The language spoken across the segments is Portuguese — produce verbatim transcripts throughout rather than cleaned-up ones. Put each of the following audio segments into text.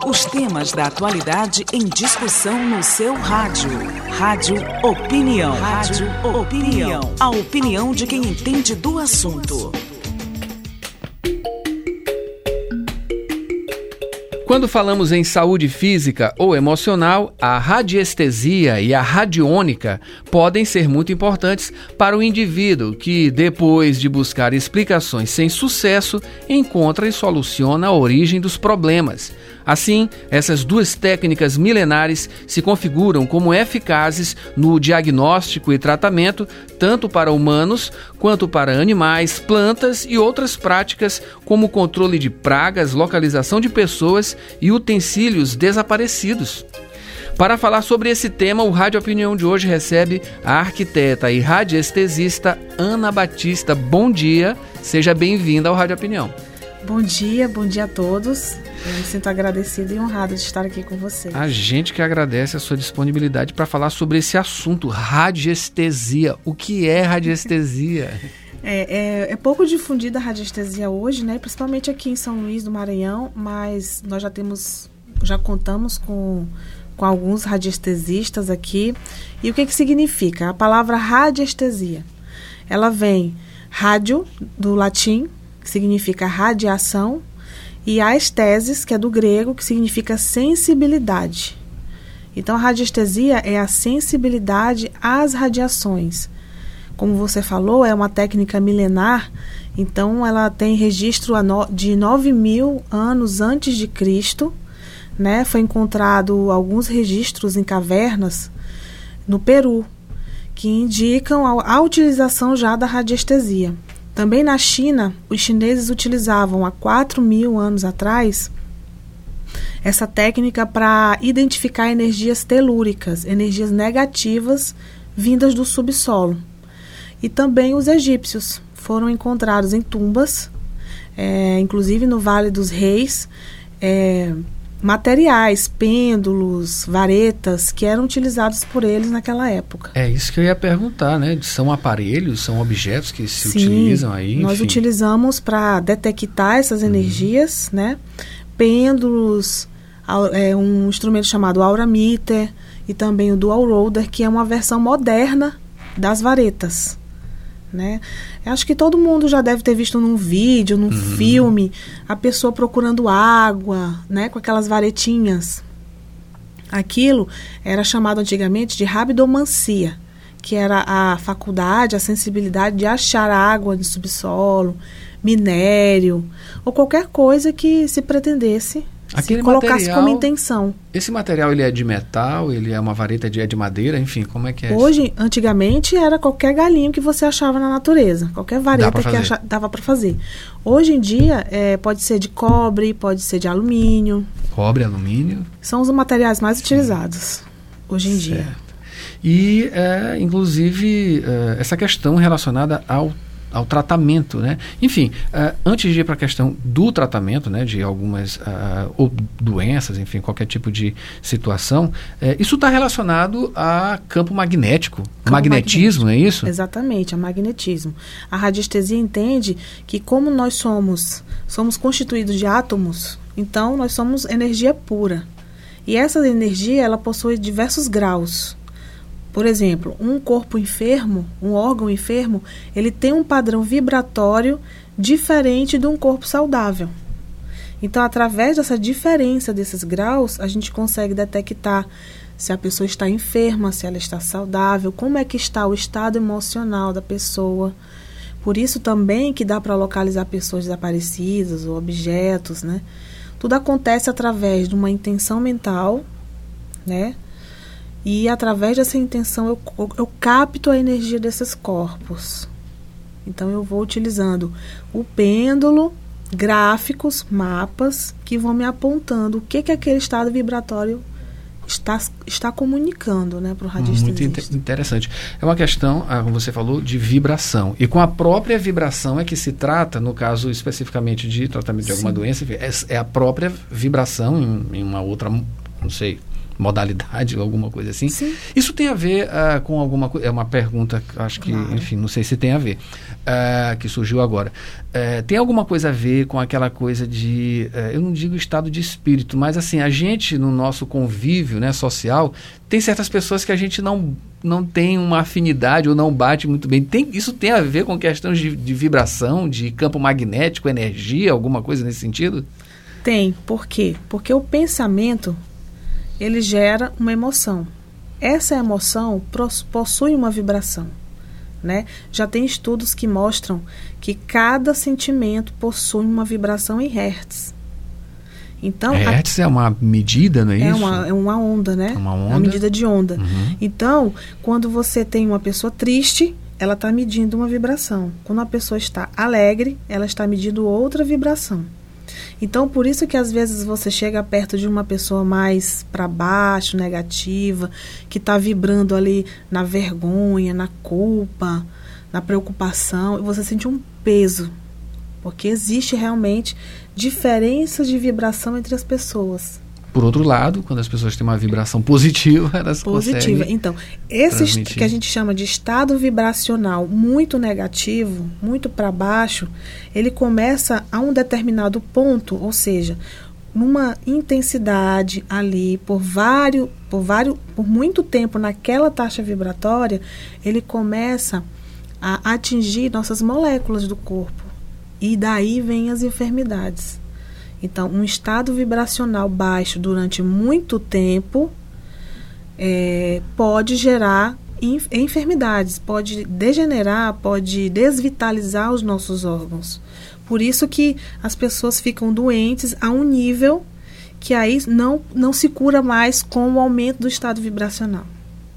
Os temas da atualidade em discussão no seu rádio. Rádio Opinião. Rádio Opinião. A opinião de quem entende do assunto. Quando falamos em saúde física ou emocional, a radiestesia e a radiônica podem ser muito importantes para o indivíduo que, depois de buscar explicações sem sucesso, encontra e soluciona a origem dos problemas. Assim, essas duas técnicas milenares se configuram como eficazes no diagnóstico e tratamento, tanto para humanos quanto para animais, plantas e outras práticas, como o controle de pragas, localização de pessoas e utensílios desaparecidos. Para falar sobre esse tema, o Rádio Opinião de hoje recebe a arquiteta e radiestesista Ana Batista. Bom dia, seja bem-vinda ao Rádio Opinião. Bom dia, bom dia a todos. Eu me sinto agradecida e honrada de estar aqui com você. A gente que agradece a sua disponibilidade para falar sobre esse assunto, radiestesia. O que é radiestesia? É, é, é pouco difundida a radiestesia hoje, né? Principalmente aqui em São Luís do Maranhão, mas nós já temos, já contamos com, com alguns radiestesistas aqui. E o que que significa? A palavra radiestesia, ela vem rádio, do latim, que significa radiação, e aestesis, que é do grego, que significa sensibilidade. Então, a radiestesia é a sensibilidade às radiações. Como você falou, é uma técnica milenar, então ela tem registro de nove mil anos antes de Cristo, né? Foi encontrado alguns registros em cavernas no Peru, que indicam a, a utilização já da radiestesia. Também na China, os chineses utilizavam há quatro mil anos atrás essa técnica para identificar energias telúricas, energias negativas vindas do subsolo. E também os egípcios foram encontrados em tumbas, é, inclusive no Vale dos Reis, é, materiais, pêndulos, varetas, que eram utilizados por eles naquela época. É isso que eu ia perguntar, né? São aparelhos, são objetos que se Sim, utilizam aí? Nós enfim. utilizamos para detectar essas energias, uhum. né? Pêndulos, é, um instrumento chamado aurameter e também o dual roder, que é uma versão moderna das varetas. Né? Eu acho que todo mundo já deve ter visto num vídeo, num uhum. filme, a pessoa procurando água, né, com aquelas varetinhas. Aquilo era chamado antigamente de rabidomancia, que era a faculdade, a sensibilidade de achar água no subsolo, minério, ou qualquer coisa que se pretendesse, Aquele se colocasse material, como intenção. Esse material, ele é de metal, ele é uma vareta de, é de madeira, enfim, como é que é Hoje, isso? antigamente, era qualquer galinho que você achava na natureza, qualquer vareta que acha, dava para fazer. Hoje em dia, é, pode ser de cobre, pode ser de alumínio. Cobre, alumínio? São os materiais mais utilizados hoje em certo. dia. E, é, inclusive, é, essa questão relacionada ao ao tratamento, né? Enfim, uh, antes de ir para a questão do tratamento, né, de algumas uh, ou doenças, enfim, qualquer tipo de situação, uh, isso está relacionado a campo magnético, campo magnetismo, magnético. Não é isso? Exatamente, a magnetismo. A radiestesia entende que como nós somos, somos constituídos de átomos, então nós somos energia pura. E essa energia, ela possui diversos graus. Por exemplo, um corpo enfermo, um órgão enfermo, ele tem um padrão vibratório diferente de um corpo saudável. Então, através dessa diferença desses graus, a gente consegue detectar se a pessoa está enferma, se ela está saudável, como é que está o estado emocional da pessoa. Por isso também que dá para localizar pessoas desaparecidas ou objetos, né? Tudo acontece através de uma intenção mental, né? E através dessa intenção eu, eu capto a energia desses corpos. Então eu vou utilizando o pêndulo, gráficos, mapas, que vão me apontando o que, que aquele estado vibratório está, está comunicando, né, para o radiestesista. Muito interessante. É uma questão, como você falou, de vibração. E com a própria vibração é que se trata, no caso especificamente de tratamento de alguma Sim. doença, é, é a própria vibração em, em uma outra, não sei... modalidade, alguma coisa assim. Sim. Isso tem a ver uh, com alguma coisa, é uma pergunta, acho que, claro. enfim, não sei se tem a ver, uh, que surgiu agora. Uh, tem alguma coisa a ver com aquela coisa de, uh, eu não digo estado de espírito, mas assim, a gente no nosso convívio, né, social, tem certas pessoas que a gente não, não tem uma afinidade ou não bate muito bem. Tem, isso tem a ver com questões de, de vibração, de campo magnético, energia, alguma coisa nesse sentido? Tem. Por quê? Porque o pensamento, ele gera uma emoção. Essa emoção possui uma vibração, né? Já tem estudos que mostram que cada sentimento possui uma vibração em hertz. Então, hertz a, é uma medida, não é, é isso? Uma, é uma onda, né? É uma onda. Uma medida de onda. Uhum. Então, quando você tem uma pessoa triste, ela está medindo uma vibração. Quando a pessoa está alegre, ela está medindo outra vibração. Então, por isso que às vezes você chega perto de uma pessoa mais para baixo, negativa, que está vibrando ali na vergonha, na culpa, na preocupação, e você sente um peso, porque existe realmente diferença de vibração entre as pessoas. Por outro lado, quando as pessoas têm uma vibração positiva, elas positiva. conseguem Então, esse transmitir. Que a gente chama de estado vibracional muito negativo, muito para baixo, ele começa a um determinado ponto, ou seja, numa intensidade ali, por vários, por vários, por muito tempo naquela taxa vibratória, ele começa a atingir nossas moléculas do corpo. E daí vem as enfermidades. Então, um estado vibracional baixo durante muito tempo é, pode gerar inf- enfermidades, pode degenerar, pode desvitalizar os nossos órgãos. Por isso que as pessoas ficam doentes a um nível que aí não, não se cura mais com o aumento do estado vibracional.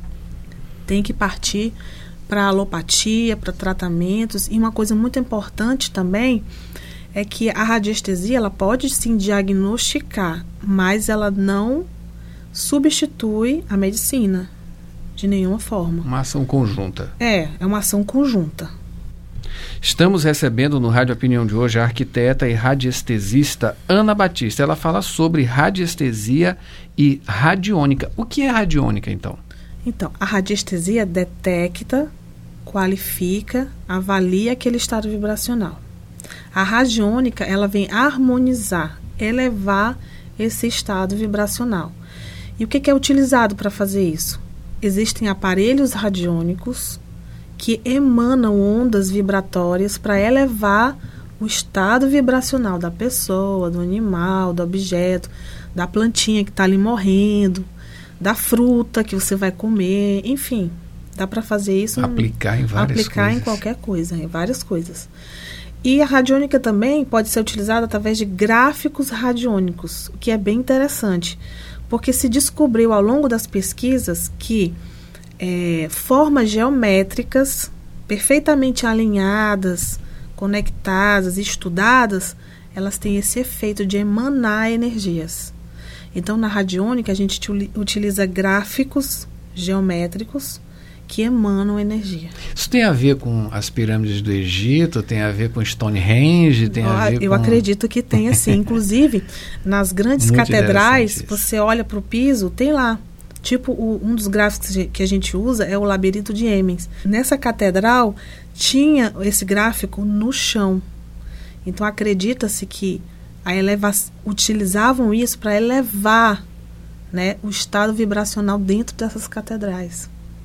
Tem que partir para alopatia, para tratamentos. E uma coisa muito importante também é que a radiestesia, ela pode sim diagnosticar, mas ela não substitui a medicina de nenhuma forma. Uma ação conjunta. É, é uma ação conjunta. Estamos recebendo no Rádio Opinião de hoje a arquiteta e radiestesista Ana Batista. Ela fala sobre radiestesia e radiônica. O que é radiônica, então? Então, a radiestesia detecta, qualifica, avalia aquele estado vibracional. A radiônica, ela vem harmonizar, elevar esse estado vibracional. E o que, que é utilizado para fazer isso? Existem aparelhos radiônicos que emanam ondas vibratórias para elevar o estado vibracional da pessoa, do animal, do objeto, da plantinha que está ali morrendo, da fruta que você vai comer, enfim. Dá para fazer isso. Aplicar em várias aplicar coisas. em qualquer coisa, em várias coisas. E a radiônica também pode ser utilizada através de gráficos radiônicos, o que é bem interessante, porque se descobriu ao longo das pesquisas que é, formas geométricas perfeitamente alinhadas, conectadas, estudadas, elas têm esse efeito de emanar energias. Então, na radiônica, a gente utiliza gráficos geométricos que emanam energia. Isso tem a ver com as pirâmides do Egito, tem a ver com Stonehenge, tem eu, a ver eu com... acredito que tem, sim. Inclusive, nas grandes Muito catedrais, você olha para o piso, tem lá. Tipo, o, um dos gráficos que a gente usa é o Labirinto de Hemens. Nessa catedral, tinha esse gráfico no chão. Então, acredita-se que a eleva... utilizavam isso para elevar, né, o estado vibracional dentro dessas catedrais.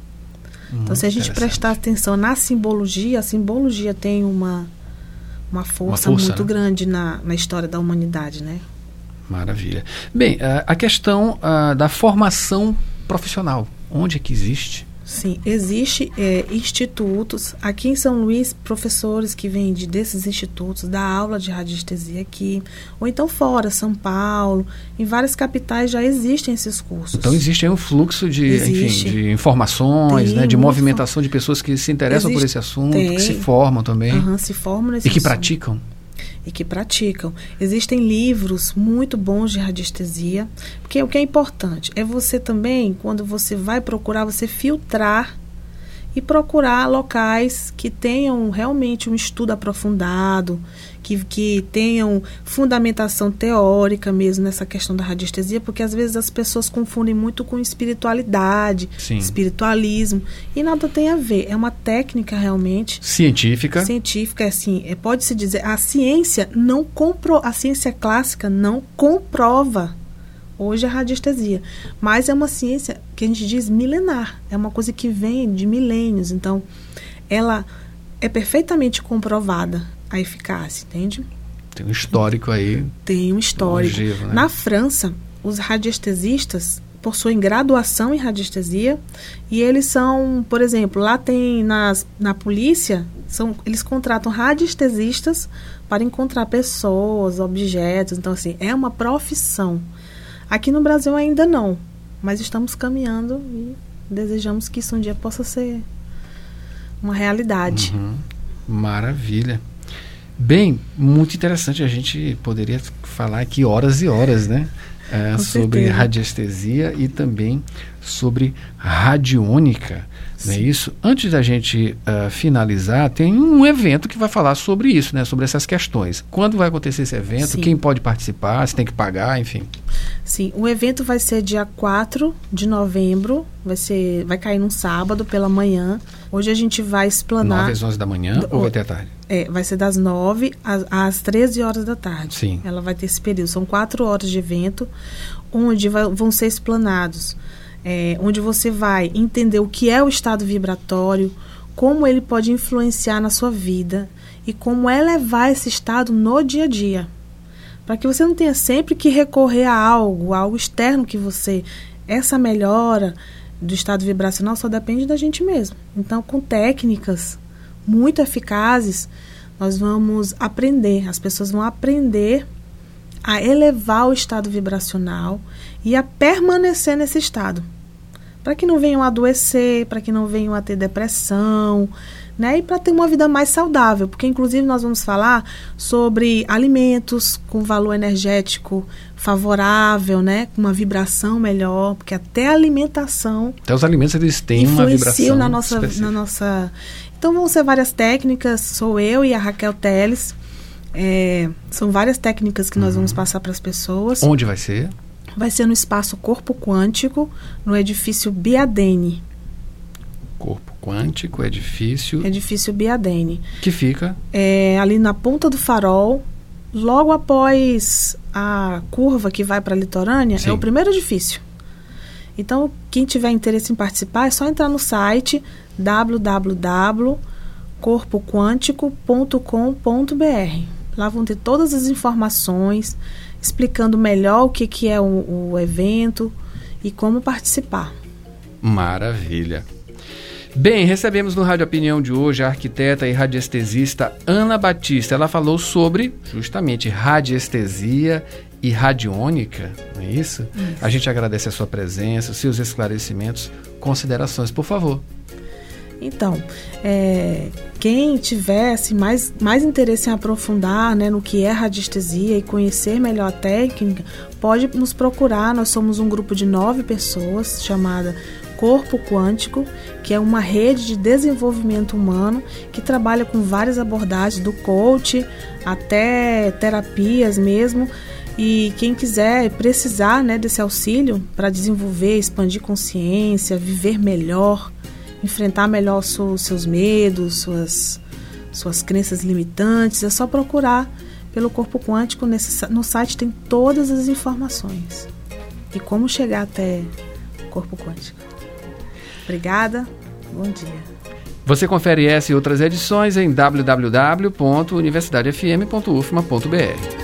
Então, se a gente prestar atenção na simbologia, a simbologia tem uma, uma, força, uma força muito né? grande na, na história da humanidade, né? Maravilha. Bem, a, a questão a, da formação profissional, onde é que existe? Sim, existe é, institutos, aqui em São Luís, professores que vêm de, desses institutos, dá aula de radiestesia aqui, ou então fora, São Paulo, em várias capitais já existem esses cursos. Então existe aí um fluxo de, enfim, de informações, né, de movimentação de pessoas que se interessam existe, por esse assunto, tem, que se formam também. Uhum, se formam nesse E que assunto. praticam. E que praticam. Existem livros muito bons de radiestesia, porque o que é importante é você também, quando você vai procurar, você filtrar e procurar locais que tenham realmente um estudo aprofundado, que, que tenham fundamentação teórica mesmo nessa questão da radiestesia, porque às vezes as pessoas confundem muito com espiritualidade, Sim. espiritualismo, e nada tem a ver. É uma técnica realmente científica. Científica, assim, é, pode-se dizer, a ciência não compro, a ciência clássica não comprova hoje a radiestesia, mas é uma ciência que a gente diz milenar, é uma coisa que vem de milênios, então ela é perfeitamente comprovada a eficácia, entende? Tem um histórico aí. Tem um histórico. Longevo, né? Na França, os radiestesistas possuem graduação em radiestesia e eles são, por exemplo, lá tem nas, na polícia, são, eles contratam radiestesistas para encontrar pessoas, objetos, então assim, é uma profissão. Aqui no Brasil ainda não, mas estamos caminhando e desejamos que isso um dia possa ser uma realidade. Uhum. Maravilha. Bem, muito interessante, a gente poderia falar aqui horas e horas, né? É, sobre certeza. Radiestesia e também sobre radiônica, não é isso? Antes da gente uh, finalizar, tem um evento que vai falar sobre isso, né? Sobre essas questões. Quando vai acontecer esse evento? Sim. Quem pode participar? Se tem que pagar, enfim. Sim, o evento vai ser dia quatro de novembro, vai, ser, vai cair num sábado pela manhã. Hoje a gente vai explanar... nove às onze da manhã do, ou vai ter à tarde? É, vai ser das nove às, às treze horas da tarde. Sim. Ela vai ter esse período. São quatro horas de evento, onde vai, vão ser explanados, é, onde você vai entender o que é o estado vibratório, como ele pode influenciar na sua vida e como elevar esse estado no dia a dia. Para que você não tenha sempre que recorrer a algo, a algo externo que você... Essa melhora do estado vibracional só depende da gente mesmo. Então, com técnicas muito eficazes, nós vamos aprender, as pessoas vão aprender a elevar o estado vibracional e a permanecer nesse estado. Para que não venham a adoecer, para que não venham a ter depressão, né? E para ter uma vida mais saudável, porque inclusive nós vamos falar sobre alimentos com valor energético favorável, né? Com uma vibração melhor, porque até a alimentação... Até os alimentos eles têm uma vibração na nossa, na nossa... Então vão ser várias técnicas, sou eu e a Raquel Teles, é, são várias técnicas que nós uhum. vamos passar para as pessoas. Onde vai ser? Vai ser no espaço Corpo Quântico, no edifício Biadene. Corpo Quântico, edifício... Edifício Biadene. Que fica? É, ali na Ponta do Farol, logo após a curva que vai para a Litorânea, Sim. é o primeiro edifício. Então, quem tiver interesse em participar, é só entrar no site w w w ponto corpo quântico ponto com ponto b r. Lá vão ter todas as informações, explicando melhor o que, que é o, o evento e como participar. Maravilha. Bem, recebemos no Rádio Opinião de hoje a arquiteta e radiestesista Ana Batista. Ela falou sobre, justamente, radiestesia e radiônica, não é isso? isso? A gente agradece a sua presença, os seus esclarecimentos, considerações, por favor. Então, é, quem tivesse mais, mais interesse em aprofundar, né, no que é radiestesia e conhecer melhor a técnica, pode nos procurar. Nós somos um grupo de nove pessoas, chamada Corpo Quântico, que é uma rede de desenvolvimento humano que trabalha com várias abordagens, do coach até terapias mesmo. E quem quiser precisar, né, desse auxílio para desenvolver, expandir consciência, viver melhor, enfrentar melhor os seus medos, suas, suas crenças limitantes, é só procurar pelo Corpo Quântico. Nesse, no site tem todas as informações e como chegar até o Corpo Quântico. Obrigada, bom dia. Você confere essa e outras edições em w w w ponto universidade f m ponto u f m a ponto b r.